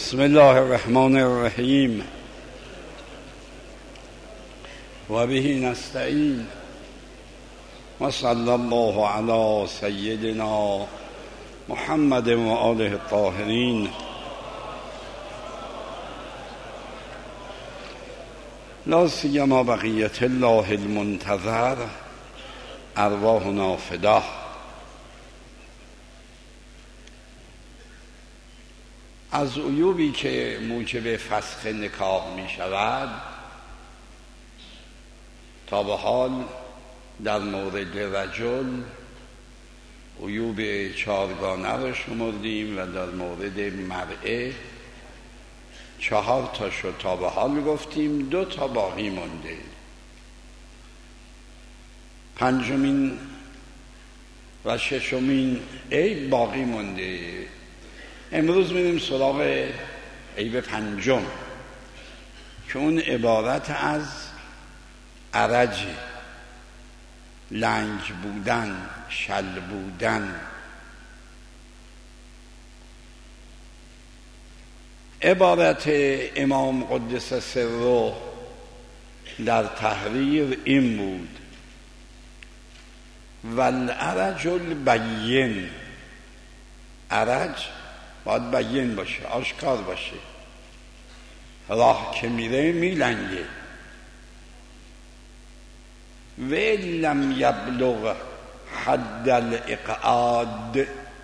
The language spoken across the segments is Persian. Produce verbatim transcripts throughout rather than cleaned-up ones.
بسم الله الرحمن الرحیم و به نستعین و صلی الله علی سیدنا محمد و آله الطاهرین. لا سیما بقیت الله المنتظر ارواحنا فداه. از عیوبی که موجب فسخ نکاح می شود تا به حال در مورد رجل عیوب چهارگانه را شمردیم و در مورد مرأه چهار تا شد تا به حال گفتیم، دو تا باقی مونده. پنجمین و ششمین عیب باقی مونده. امروز میریم سراغ عیب پنجم که اون عبارت از عرج، لنگ بودن، شل بودن. عبارت امام قدس سره در تحریر این بود: والعرج البین. عرج باید بیان باشه، آشکار باشه. راه که میره میلنگه. و لم یبلغ حد الاقعاد،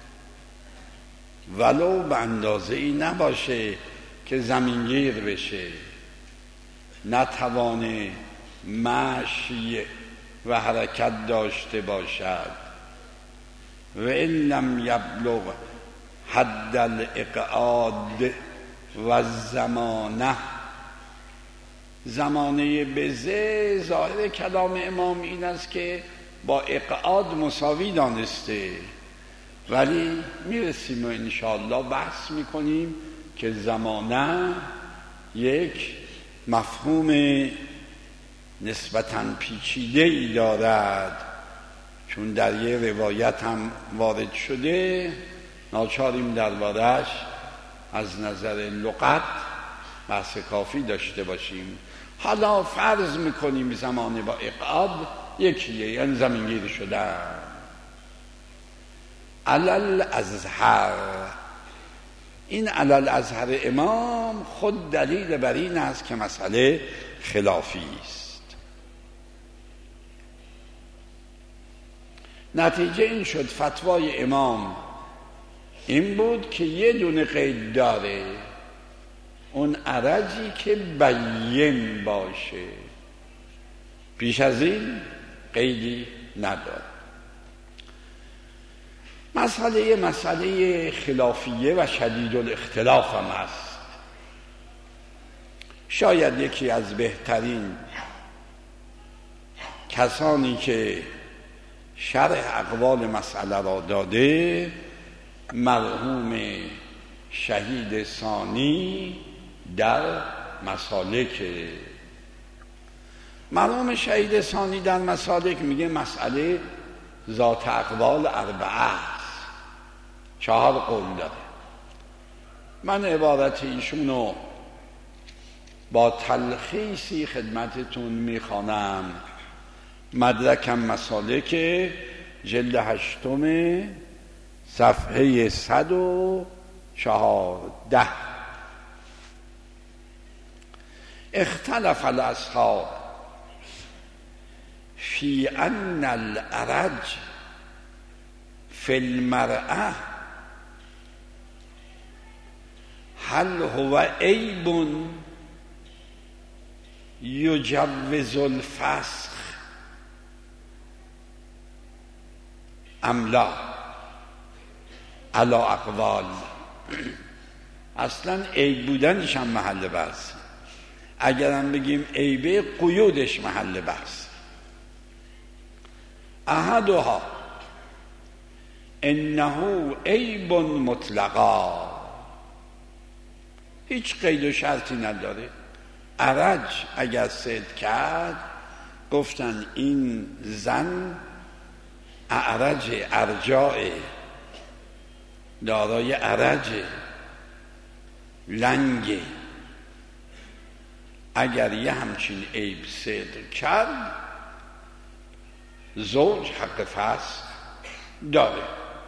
ولو به اندازه ای نباشه که زمینگیر بشه، نتوانه مشی و حرکت داشته باشد. و لم یبلغ حد الاقعاد و زمانه. زمانه بزه ظاهر کلام امام این است که با اقعاد مساوی دانسته، ولی میرسیم و انشاءالله بحث میکنیم که زمانه یک مفهوم نسبتاً پیچیده ای دارد، چون در یه روایت هم وارد شده. ناچاریم درباره‌اش از نظر لغت بحث کافی داشته باشیم. حالا فرض میکنیم زمانه با اقعاد یکیه، یعنی زمینگیر شده. علل ازهر، این علل ازهر امام خود دلیل بر این است که مسئله خلافی است. نتیجه این شد فتوای امام این بود که یه دونه قید داره، اون عرجی که بیین باشه، پیش از این قیدی نداره. مسئله یه مسئله خلافیه و شدید الاختلاف هم است. شاید یکی از بهترین کسانی که شرح اقوال مسئله را داده مرحوم شهید ثانی در مسالک. مرحوم شهید ثانی در مسالک میگه مسئله ذات اقوال اربعه است، چهار قول داره. من عبارت ایشونو با تلخیصی خدمتتون میخوانم. مدرکم مسالک جلد هشتم صفحه صد و چهارده. اختلف الاصحاب فی ان العرج فی المرأة هل هو عیب یجوز الفسخ ام لا. علا اقوال. اصلا عیب بودنش هم محل بحث، اگرم بگیم عیبه قیودش محل بحث. احدها انه عیب مطلقا، هیچ قید و شرطی نداره. عرج اگر صدق کرد گفتن این زن اعرج، ارجاء، دارای عرجه، لنگه. اگر یه همچین عیب صدق کرد زوج حق فسخ داره.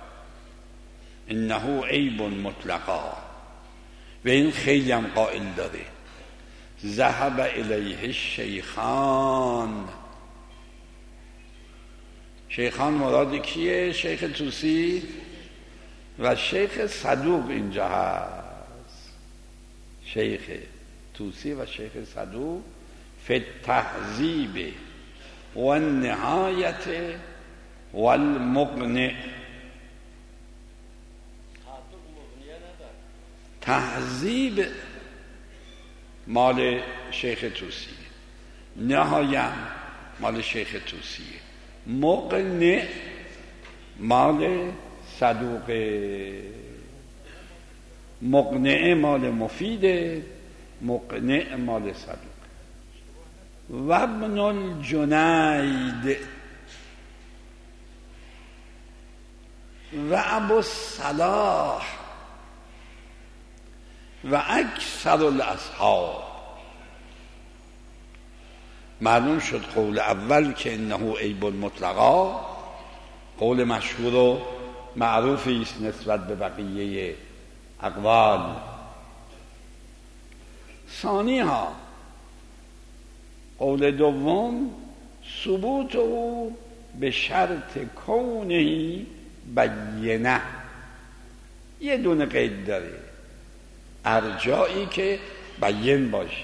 انه عیب مطلقا و این خیلی هم قائل داره. ذهب الیه الشیخان. شیخان مراد کیه؟ شیخ طوسی و شیخ صدوق اینجا هست. شیخ طوسی و شیخ صدوق فی التهذیب و النهایت و المقنع. تهذیب مال شیخ طوسی، نهایت مال شیخ طوسی، مقنع مال صدوق. مقنع مال مفیده، مقنع مال صدوق. و ابن الجنید و ابو الصلاح و اکثر الاصحاب. معلوم شد قول اول که انه عیب مطلقا قول مشهور و معروفی است نسبت به بقیه اقوال. ثانی ها قول دوم ثبوت او به شرط کونه بینه. یه دونه قید داره، ارجایی که بین باشه،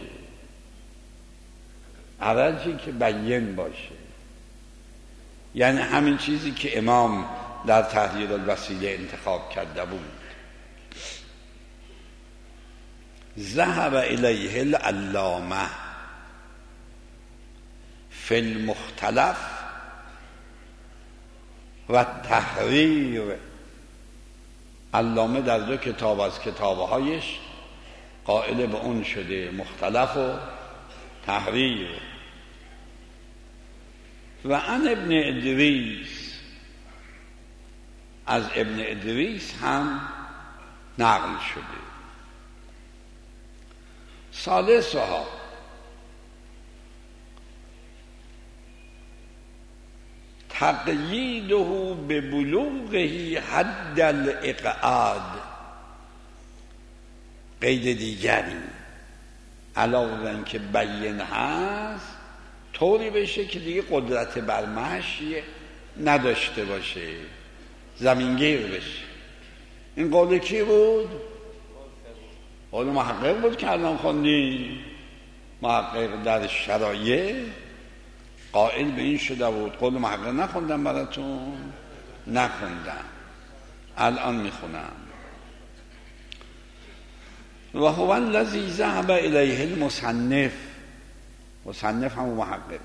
ارجی که بین باشه، یعنی همین چیزی که امام در تحریر الوسیله انتخاب کرده بود. ذهب الیه العلامه فی المختلف و تحریر. علامه در دو کتاب از کتابهایش قائل به اون شده، مختلف و تحریر. و عن ابن ادریس، از ابن ادریس هم نقل شده. ثالثها تقییده به بلوغه حد الاقعاد. قید دیگری علاوه بر اینکه بین هست طوری بشه که دیگه قدرت بر مشی نداشته باشه، زمینگیر بشه. این قول کی بود؟ قول محقق بود که الان خوندیم. محقق در شرایع قائل به این شده بود. قول محقق نخوندم براتون؟ نخوندم، الان میخونم. و هو الذی ذهب الیه المصنف. مصنف هم محققه.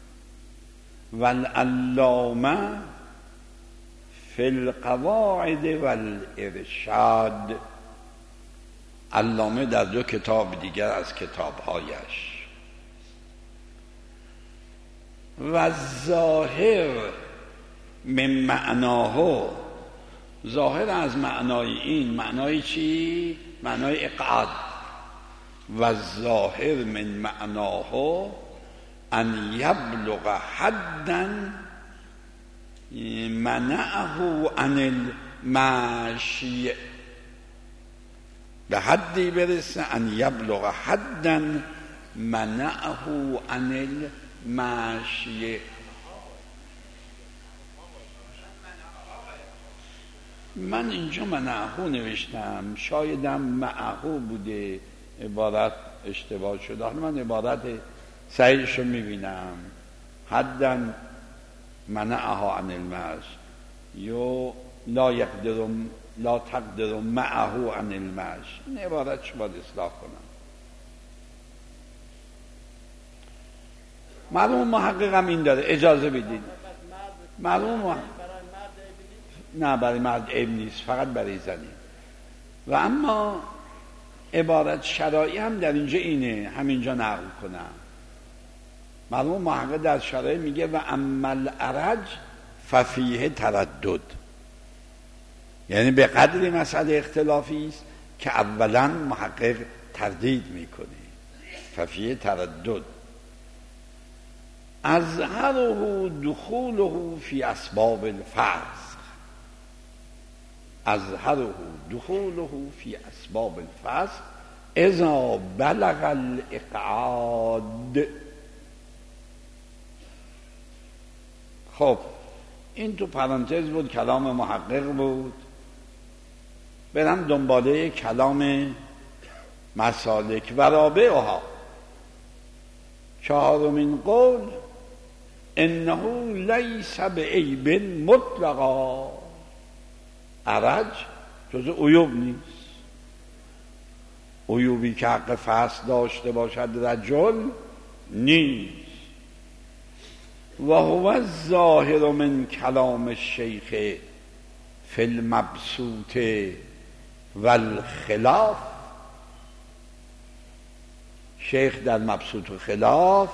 والعلامه فی القواعد والارشاد. علامه در دو کتاب دیگر از کتابهایش. و ظاهر من معناه. ظاهر از معنای این، معنای چی؟ معنای اقعاد. و ظاهر من معناه ان یبلغ حدا منعه عن المشی. به حدی برسه ان یبلغ حدا منعه عن المشی. من اینجا منعه نوشتم، شایدم معه بوده، عبارت اشتباه شده. حالا من عبارت صحیحش رو میبینم. حداً منعها عن المشی یا لا یقدر لا تقدر معه عن المشی. این عبارتش باید اصلاح کنم. معلوم محققم این داره، اجازه بدید. معلوم محقق نه برای مرد عیب نیست، فقط برای زنی. و اما عبارت شرعی هم در اینجا اینه، همینجا نقل کنم. معلوم محقق در شرعی میگه و اما العرج ففیه تردد، یعنی به قدری مسئله اختلافی است که اولا محقق تردید میکنه، ففیه تردد. ازهره دخوله فی اسباب الفسق، ازهره دخوله فی اسباب الفسق اذا بلغ الاقعاد. خب این تو پرانتز بود، کلام محقق بود. برم دنباله کلام مسالک و رابعها. چهارمین قول انه لیس بعیب مطلقا، عرج جز عیوب نیست. عیوبی که حق فصل داشته باشد رجل نیست. و هو الظاهر من کلام الشیخ فی المبسوط والخلاف. شیخ در مبسوط و خلاف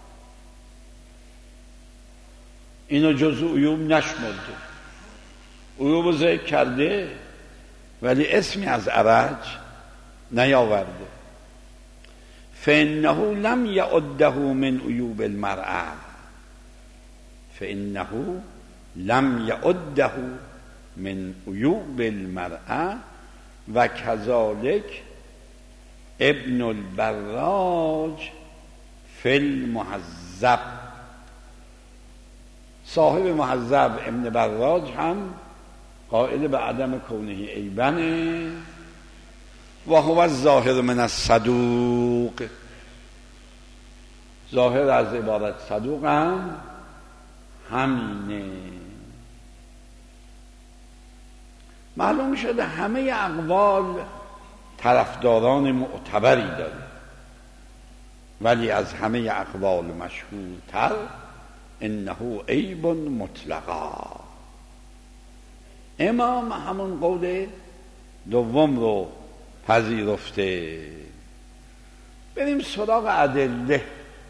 اینو جزو عیوب نشمرده، عیوب ذکر کرده ولی اسمی از عرج نیاورده. فانه لم یعده من عیوب المرأة، فانه لم یعده من عیوب المرأة و کذالک ابن البراج فی المهذب. صاحب مهذب ابن براج هم قائل به عدم کونه عیبنه. و هو الظاهر من الصدوق، ظاهر از عبارت صدوق هم همینه. معلوم شده همه اقوال طرفداران معتبری داره، ولی از همه اقوال مشهورتر انه عیب مطلقا. امام همون قول دوم رو پذیرفته. بریم سراغ ادله.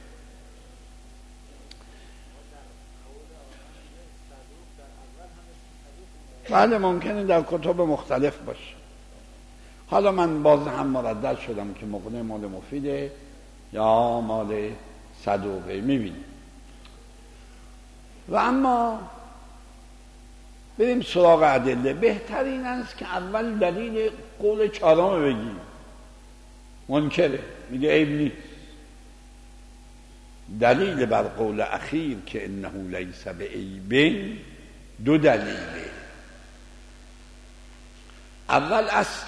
بله ممکنه در کتب مختلف باشه. حالا من باز هم مردد شدم که مقنع مال مفیده یا مال صدوقه، میبینیم. و اما بریم سراغ ادله. بهترین است که اول دلیل قول چهارم بگیم. منکره، میگه عیب نیست. دلیل بر قول اخیر که انه لیس بعیب دو دلیله. اول اصل،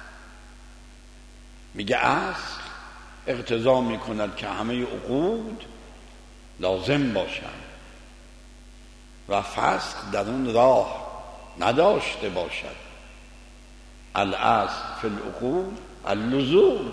میگه اصل اقتضا میکند که همه عقود لازم باشند و فسق در اون راه نداشته باشد. الاصل فی العقود اللزوم.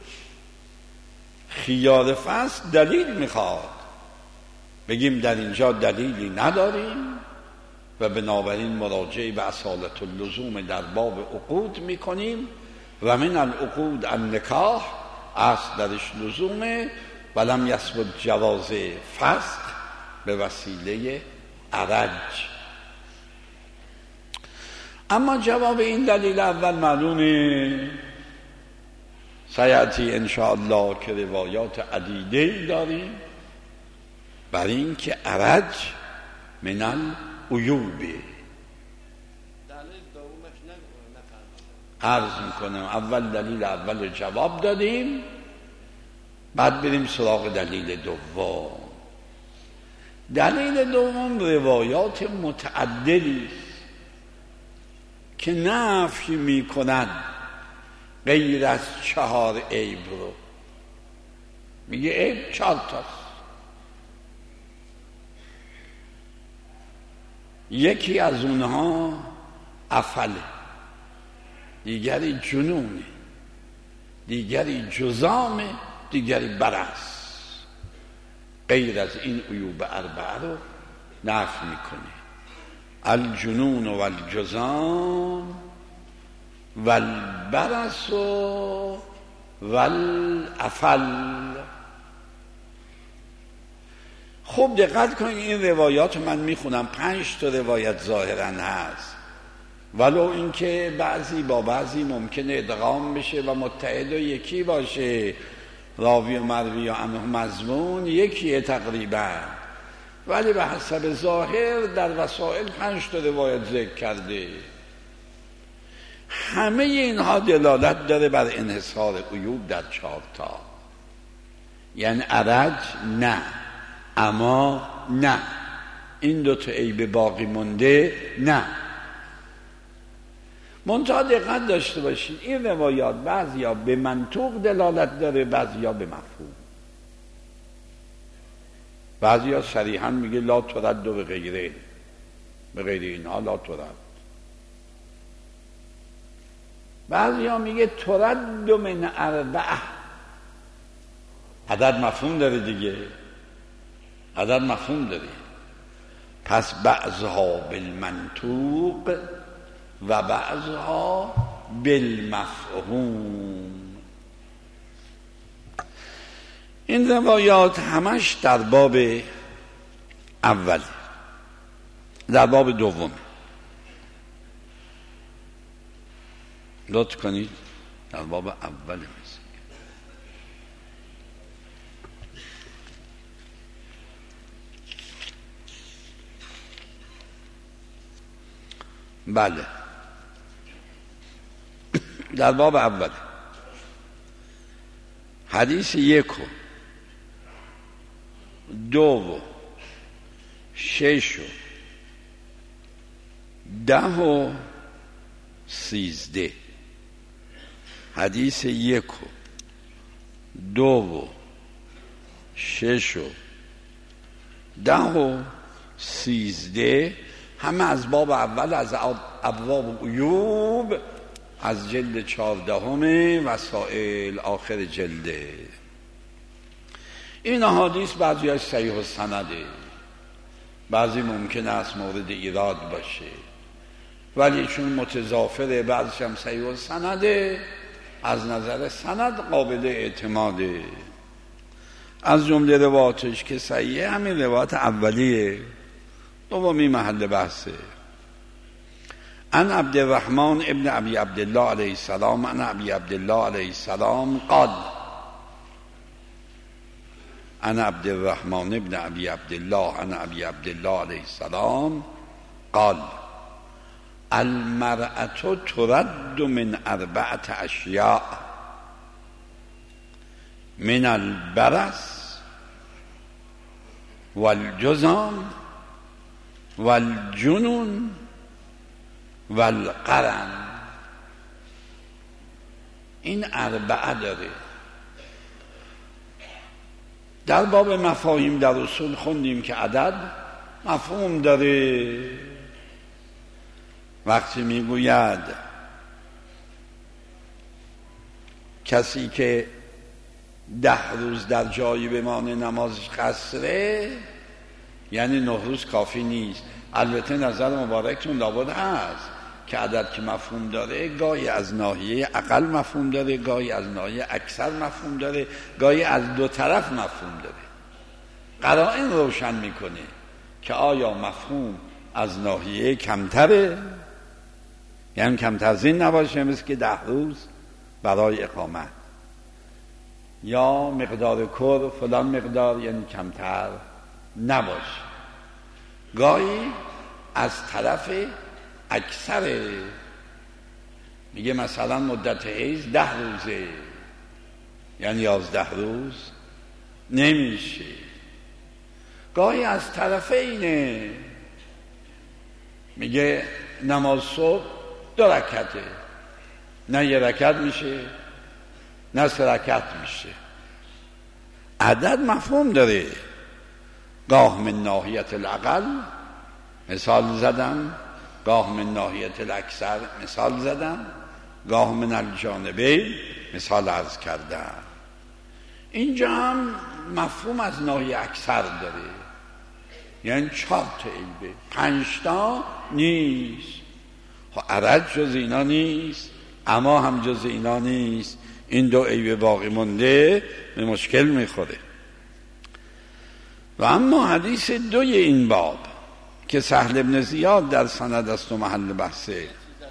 خیار فسق دلیل میخواد، بگیم در اینجا دلیلی نداریم و بنابراین مراجعه به اصالت اللزوم در باب عقود میکنیم و من العقود النکاح، اصل درش لزومه ولم یثبت جواز فسق به وسیله عرج. اما جواب این دلیل اول معلومه، سیأتی انشاءالله که روایات عدیده داریم بر این که عرج من العیوبه. عرض میکنم اول دلیل اول جواب دادیم، بعد بریم سراغ دلیل دوم. دلیل دوم روایات متعددی که نفی میکنن غیر از چهار عیب رو. میگه عیب چهار تاست. یکی از اونها عفله، دیگری جنونه، دیگری جزامه، دیگری برص. غیر از این عیوب اربعه رو نفی میکنه. الجنون و الجزام و البرص و العفل. خوب دقت کنید، این روایات من میخونم، پنج تا روایت ظاهرا هست ولو اینکه بعضی با بعضی ممکنه ادغام بشه و متحد و یکی باشه، راوی و مروی و عنه مضمون یکیه تقریبا، ولی به حسب ظاهر در وسائل پنج تا روایت ذکر کرده. همه اینها دلالت داره بر انحصار عیوب در چهار تا، یعنی عرج نه، اما نه، این دو تا عیب باقی مونده نه. منتها دقت داشته باشید این روایات بعضیا به منطوق دلالت داره، بعضیا به مفهوم. بعضیا صریحا میگه لا ترد و به غیره، به غیر اینها لا ترد. بعضیا میگه ترد من اربعه، عدد مفهوم داره دیگه، عدد مفهوم داره. پس بعضها بالمنطوق و بعضها بالمفهوم. این روایات همش در باب اول، در باب دوم. لطف کنید در باب اول مثل بله در باب اول حدیث یک و دو و شش و ده و سیزده. حدیث یک و دو و شش و ده و سیزده همه از باب اول، از ابواب عیوب، از جلد چهاردهم وسائل آخر جلده. این احادیث بعضی از صحیح السنده، بعضی ممکن است مورد ایراد باشه، ولی چون متضافره بعضیش هم صحیح السنده، از نظر سند قابل اعتماده. از جمله روایاتش که صحیحه همین روایت اولیه، دومی محل بحثه. ان عبد الرحمن ابن ابی عبدالله علیه السلام ان ابی عبدالله علیه السلام قال ان عبد الرحمن ابن ابی عبدالله ان ابی عبدالله علیه السلام قال المرأة ترد من اربعة اشیاء من البرص والجذام والجنون والقرن. این اربعه داره. در باب مفاهیم در اصول خوندیم که عدد مفهوم داره. وقتی میگوید کسی که ده روز در جایی بمانه نمازش قصره، یعنی نه روز کافی نیست. البته نظر مبارکتون لابد هست که عدد که مفهوم داره گاهی از ناحیه اقل مفهوم داره، گاهی از ناحیه اکثر مفهوم داره، گاهی از دو طرف مفهوم داره. قرائن روشن میکنه که آیا مفهوم از ناحیه کمتره، یعنی کمتر زین نباشه مثل که ده روز برای اقامت، یا مقدار کر فلان مقدار یعنی کمتر نباشه. گاهی از طرف اکثر، میگه مثلا مدت حیض ده روزه یعنی یازده روز نمیشه. گاهی از طرف اینه، میگه نماز صبح دو رکعته، نه یه رکعت میشه نه سه رکعت میشه. عدد مفهوم داره. گاه من ناحیت الاقل مثال زدم، گاه من ناحیت الاکثر مثال زدم، گاه من الجانبین مثال عرض کردم. اینجا هم مفهوم از ناحیه اکثر داره، یعنی چهار تا عیبه، پنج تا نیست. خب عرج جز اینا نیست، اما هم جز اینا نیست. این دو عیب باقی مونده به مشکل میخوره. و اما حدیث دوی این باب که سهل ابن زیاد در سند است و محل بحثه،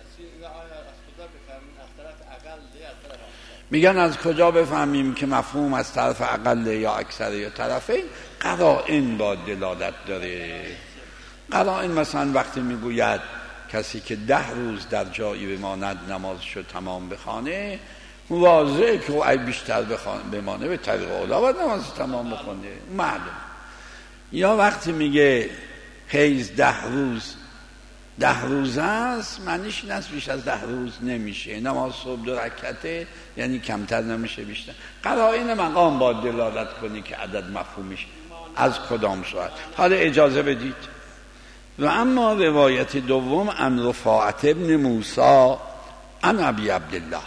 میگن از کجا بفهمیم که مفهوم از طرف اقل یا اکثر یا طرفین؟ قرائن با دلالت داره. قرائن مثلا وقتی میگوید کسی که ده روز در جایی بماند نمازشو تمام بخوانه، واضحه که او اگه بیشتر بمانه به طریق اولا باید نماز تمام بخونه، معلوم. یا وقتی میگه حیض ده روز ده روز است، معنیش این است بیش از ده روز نمیشه. نماز صبح دو رکعته یعنی کمتر نمیشه بیشتر. قرائن مقام با دلالت کنی که عدد مفهومش از کدام صورت. حالا اجازه بدید. و اما روایت دوم عن رفاعة ابن موسی عن ابی عبدالله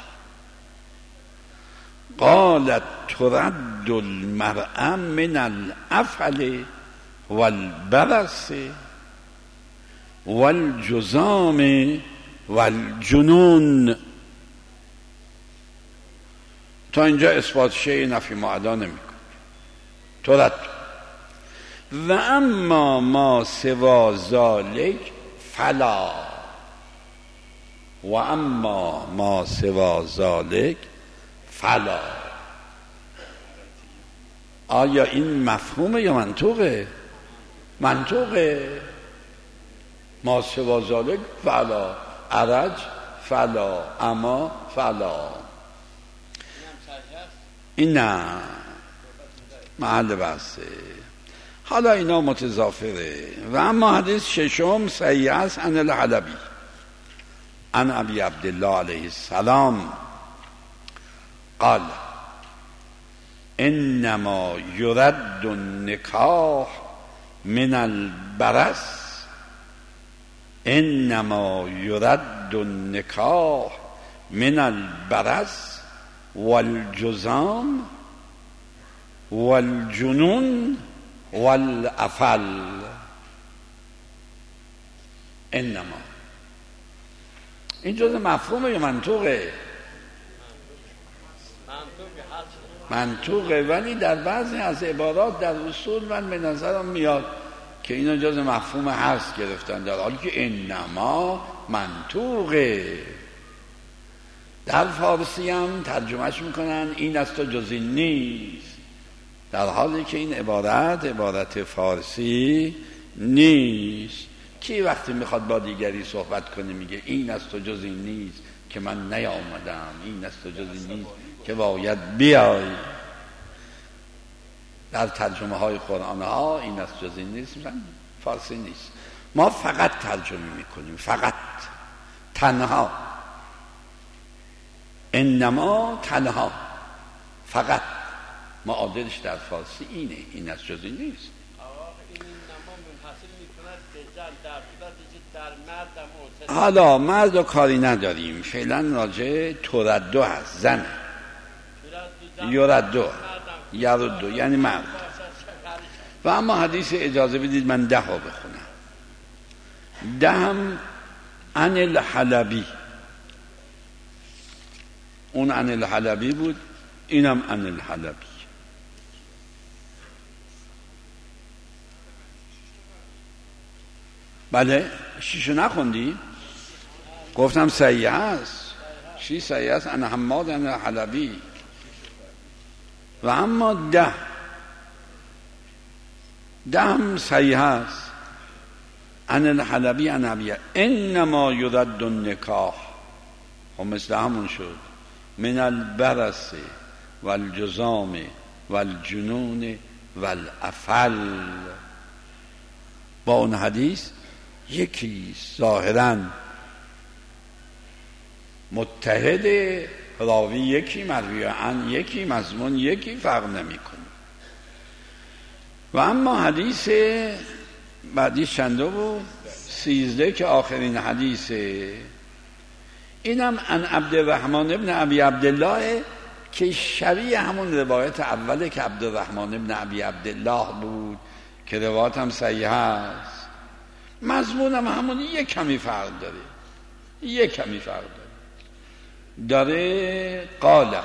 قالت ترد المرأة من الافعل والبرص والجذام والجنون. تا اینجا اثبات شیء نفی معدا نمی‌کنه. ترد و اما ما سوا ذلک فلا و اما ما سوا ذلک فلا. آیا این مفهومه یا منطوقه؟ منطوقه. ما سوا ذلک فلا، عرج فلا، اما فلا. این نه محل بحثه. حالا اینا متضافره. و اما حدیث ششم صحیح است عن الحلبی عن ابی عبدالله علیه السلام قال انما یرد النکاح من البرص انما یرد النکاح من البرص والجذام والجنون والافل. انما این جزء مفهومه یا منطوقه؟ منطوقه. ولی در بعضی از عبارات در اصول من به نظرم میاد که اینا جزء مفهوم هست گرفتن، در حالی که انما منطوقه. در فارسی هم ترجمهش میکنن این است و جز این نیست، در حالی که این عبارت عبارت فارسی نیست. کی وقتی میخواد با دیگری صحبت کنه میگه این است و جز این نیست که من نیامدم، این است و جز این نیست که باید بیای. در ترجمه های قرآن ها این است جز این نیست میگن فارسی نیست. ما فقط ترجمه میکنیم، فقط، تنها. انما تنها، فقط. معادلش در فارسی اینه، این از جز این نیست. حالا مرد و کاری نداریم، فعلا راجع تردو هست، زن یردو یردو یعنی مرد. و اما حدیث اجازه بدید من ده ها بخونم. ده هم عن الحلبی، اون عن الحلبی بود، اینم عن الحلبی. بله شیشو نخوندی؟ گفتم صحیح است، شی صحیح است عن حماد عن الحلبی. و اما ده ده هم صحیح است عن الحلبی عن ابی انما یرد النکاح، خب مثل همون شد، من البرص والجذام والجنون والافل. با اون حدیث یکی ظاهراً متحد، راوی یکی، مروی عن یکی، مضمون یکی، فرق نمی‌کنه. و اما حدیث بعدی چنده بود؟ سیزده که آخرین حدیثه. اینم عن عبدالرحمن ابن ابی عبدالله که شبیه همون روایت اوله که عبدالرحمن ابن ابی عبدالله بود که روایت هم صحیح است. مضمون هم همون یک کمی فرق داره، یک کمی فرق داره. داره قال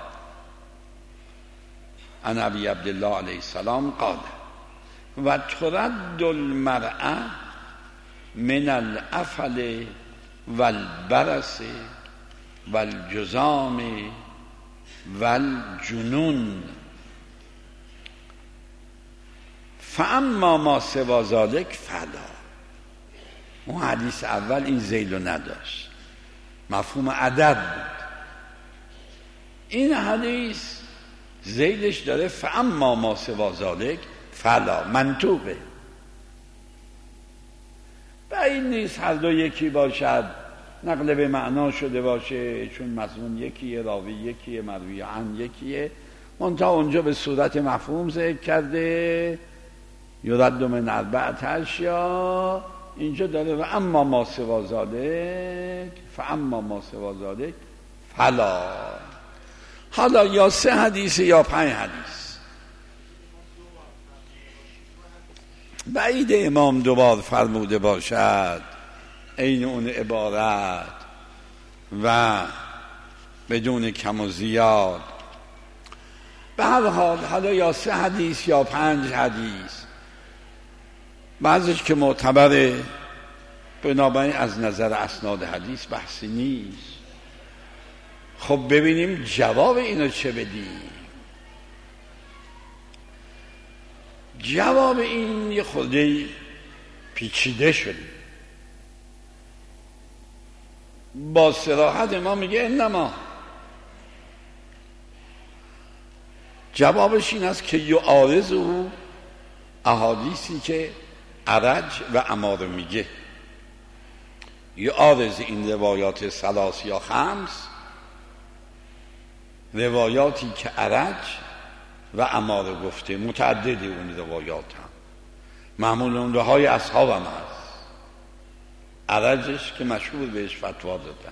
عن ابی عبدالله علیه السلام قال و ترد المرأة من الافل والبرص والجذام والجنون. فاما ما سوا ذلک فلا. اون حدیث اول این ذیلو نداشت، مفهوم عدد بود. این حدیث ذیلش داره فاما ما سوا ذلک فلا، منطوقه. بعید نیست هر دو یکی باشد، نقل به معنا شده باشه، چون مضمون یکیه، راوی یکیه، مروی عن یکیه، منتها اونجا به صورت مفهوم ذکر کرده یرد من اربعة اشیا، اینجا داره و اما ما سوا ذلک فاما ما سوا ذلک فلا. حالا یا سه حدیث یا پنج حدیث، بعید امام دوبار فرموده باشد این اون عبارت و بدون کم و زیاد. به هر حال حالا یا سه حدیث یا پنج حدیث، بعضیش که معتبره، بنابراین از نظر اسناد حدیث بحثی نیست. خب ببینیم جواب اینو چه بدیم. جواب این یه خورده پیچیده شده. با صراحت ما میگه انما، جوابش این است که یعارض او احادیثی که عرج و اماره میگه، یعارض این روایات ثلاث یا خمس، روایاتی که عرج و اماره گفته، متعددی اون روایات هم معمول اون های اصحاب هم هست. عرجش که مشهور بهش فتوا دادن.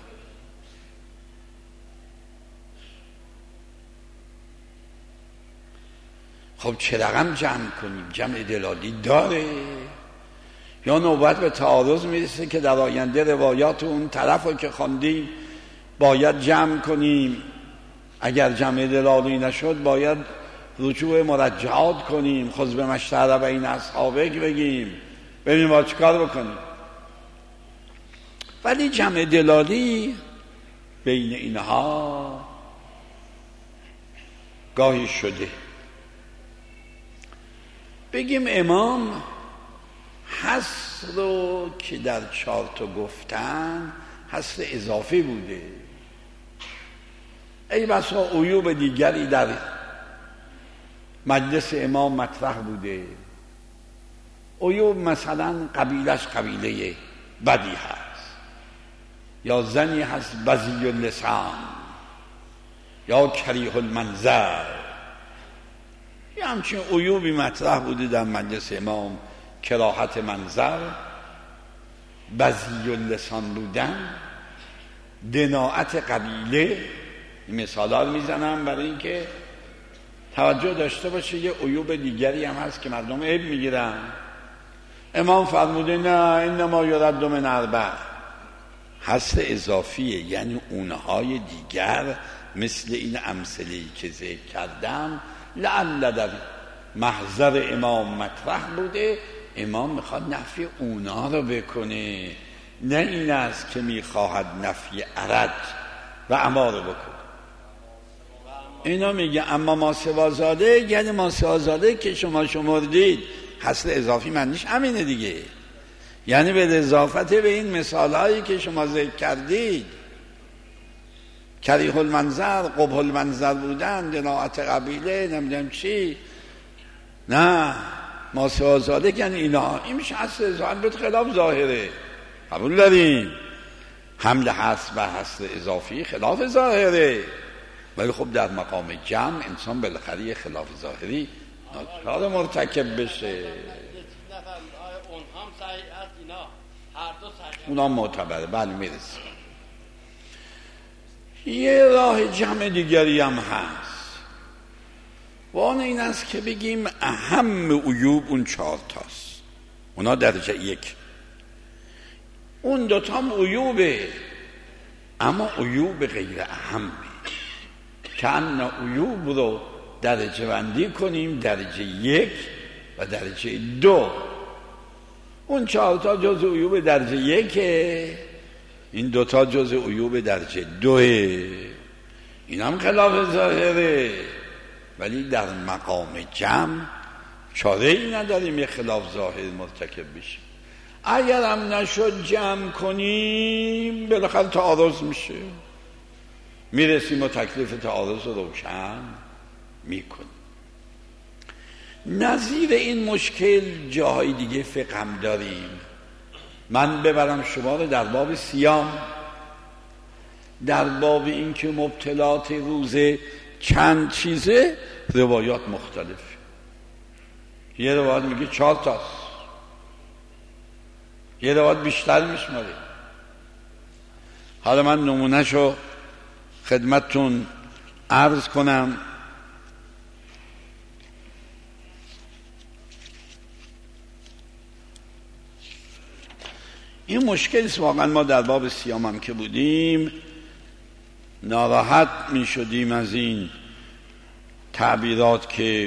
خب چه رقم جمع کنیم؟ جمع دلالی داره یا نوبت به تعارض میرسه که در آینده روایات اون طرف رو که خواندیم باید جمع کنیم، اگر جمع دلالی نشد باید رجوع مرجعات کنیم، خذ به مشتهر بین اصحابک بگیم، ببینیم با چه کار بکنیم. ولی جمع دلالی بین اینها گاهی شده. بگیم امام حصر رو که در چهار تا گفتن حصر اضافی بوده، ای بسا عیوب دیگری در مجلس امام مطرح بوده. عیوب مثلا قبیلش قبیله بدی هست، یا زنی هست بذی اللسان، یا کریه المنظر، یا همچین عیوبی مطرح بوده در مجلس امام، کراهت منظر، بذی اللسان بودن، دناعت قبیله. این مثال ها رو میزنم برای اینکه توجه داشته باشه یه عیوب دیگری هم هست که مردم عیب میگیرن. امام فرموده نه انما یرد من اربع، حصر اضافیه، یعنی اونهای دیگر مثل این امثله‌ای که ذکر کردم لعل در محضر امام مطرح بوده، امام میخواد نفی اونا رو بکنه، نه این است که میخواهد نفی عرج و اماره بکنه. اینا میگه اما ما سوازاده، یعنی ما سوازاده که شما شمردید حصر اضافی معنیش همینه دیگه، یعنی به اضافت به این مثال هایی که شما ذکر کردید، کریه المنظر، قبح المنظر بودن، دناعت قبیله، نمیدونم چی، نه ما سوازاده یعنی اینا. این میشه حصر اضافی، به خلاف ظاهره، قبول داریم حمل حصر و حصر اضافی خلاف ظاهره، ولی خب در مقام جمع انسان بالاخره خلاف ظاهری ناچار مرتکب بشه. اونا معتبره، بله میرسه. یه راه جمع دیگری هم هست و آن این است که بگیم اهم عیوب اون چهار تاست، اونا درجه یک، اون دوتا هم عیوبه اما عیوب غیر اهمه، که ان عیوب رو درجه بندی کنیم، درجه یک و درجه دو. اون چهار تا جز عیوب درجه یکه، این دوتا جز عیوب درجه دوه. این هم خلاف ظاهره، ولی در مقام جمع چاره ای نداریم یه خلاف ظاهر مرتکب بشیم. اگر هم نشد جمع کنیم بالاخره تعارض میشه، میرسیم و تکلیف تعارض رو روشن میکنیم. نظیر این مشکل جاهای دیگه فقه هم داریم. من ببرم شما رو در باب صیام، در باب این که مبتلات روزه چند چیزه روایات مختلف. یه روایت میگه چهار تاست، یه روایت بیشتر میشماره. حالا من نمونهشو خدمتتون عرض کنم. این مشکل است واقعا. ما در باب صیام هم که بودیم ناراحت می شدیم از این تعبیرات که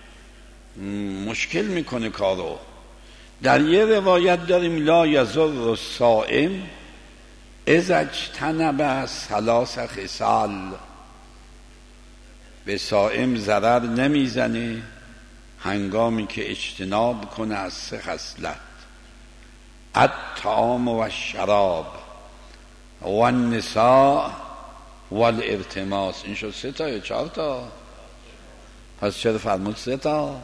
مشکل میکنه کارو. در یه روایت داریم لا یضر الصائم اذا اجتنب ثلاث خصال، به صائم ضرر نمیزنه هنگامی که اجتناب کنه از سه خصلت: الطعام و الشراب و النساء و الارتماس. این شد سه تا یا چهار تا؟ پس چرا فرمود سه تا؟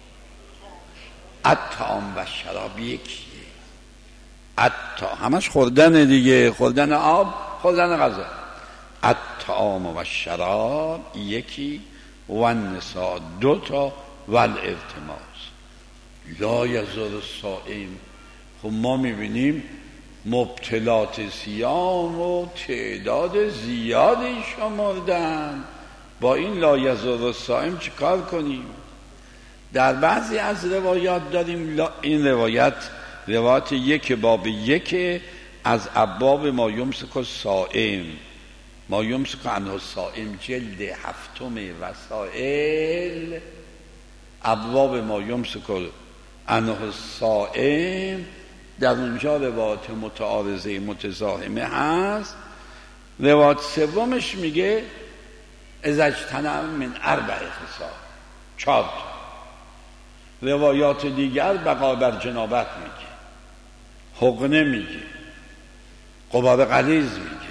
الطعام و الشراب یکیه، الطعام همش خوردن دیگه، خوردن آب، خوردن غذا. الطعام و الشراب یکی، و النساء دو تا، و الارتماس. لا یضر الصائم. خب ما میبینیم مبتلات صیام و تعداد زیادی شمردن، با این لا یضر الصائم چه کار کنیم؟ در بعضی از روایات داریم این روایت روایت یک باب یک از ابواب ما یمسک الصائم، ما یمسک عنه الصائم، جلد هفتم وسائل، ابواب ما یمسک عنه الصائم. در اونجا روایت متعارضه متزاحمه هست. روایت سومش میگه اذا اجتنب من اربع خصال، چهار. روایات دیگر بقا بر جنابت میگه، حقنه میگه، غبار غلیظ میگه،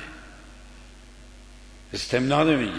استمناء میگه.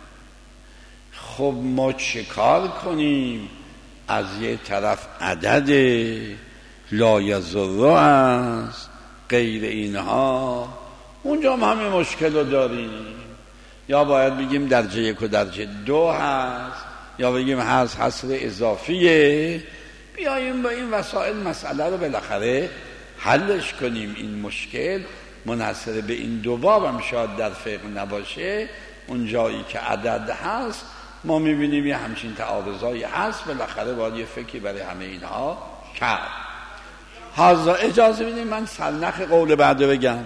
خب ما چه کار کنیم؟ از یه طرف عدد لا یضر است، غیر اینها اونجا هم همین مشکل رو داریم. یا باید بگیم درجه یک و درجه دو هست، یا بگیم هست حصر اضافیه. بیاییم با این وسائل مسئله رو بالاخره حلش کنیم. این مشکل منحصر به این دو باب هم شاید در فقه نباشه. اون جایی که عدد هست ما میبینیم یه همچین تعارضایی هست، بالاخره باید یه فکری برای همه اینها کرد. حاضر اجازه بدیم من سرنخ قول بعد بگم.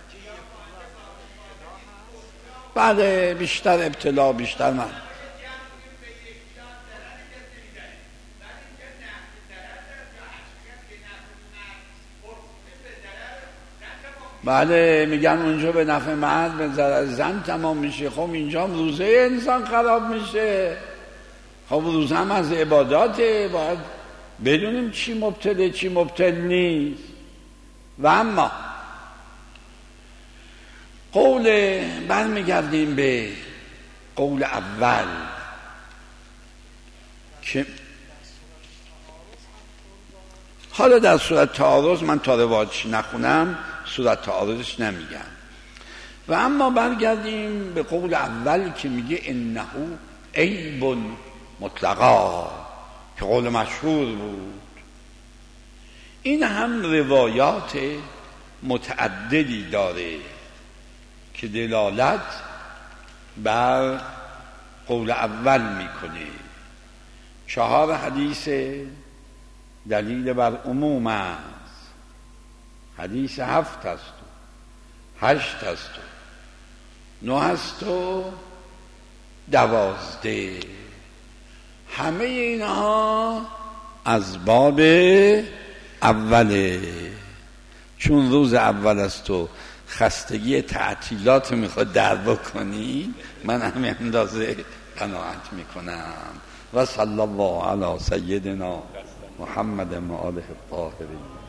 بعد بیشتر ابتلا بیشتر من بله میگن اونجا به نفع مرد به ضرر زن تمام میشه. خب اینجا هم روزه انسان خراب میشه. خب روزه هم از عباداته، باید بدونیم چی مبتله چی مبتل نیست. و اما قول برمیگردیم به قول اول که حالا در صورت تعارض من تا روایتش نخونم صورت تعارضش نمیگم. و اما برگردیم به قول اول که میگه انه عیب مطلقا، که قول مشهور بود. این هم روایات متعددی داره که دلالت بر قول اول میکنه. چهار حدیث دلیل بر عموم است، حدیث هفت است و هشت است و نه است و دوازده. همه اینها از باب اوله، چون روز اول است و خستگی تعطیلات میخواد در بکنی، من همین اندازه قناعت میکنم. و صلی الله علی سیدنا محمد و آله الطاهرین.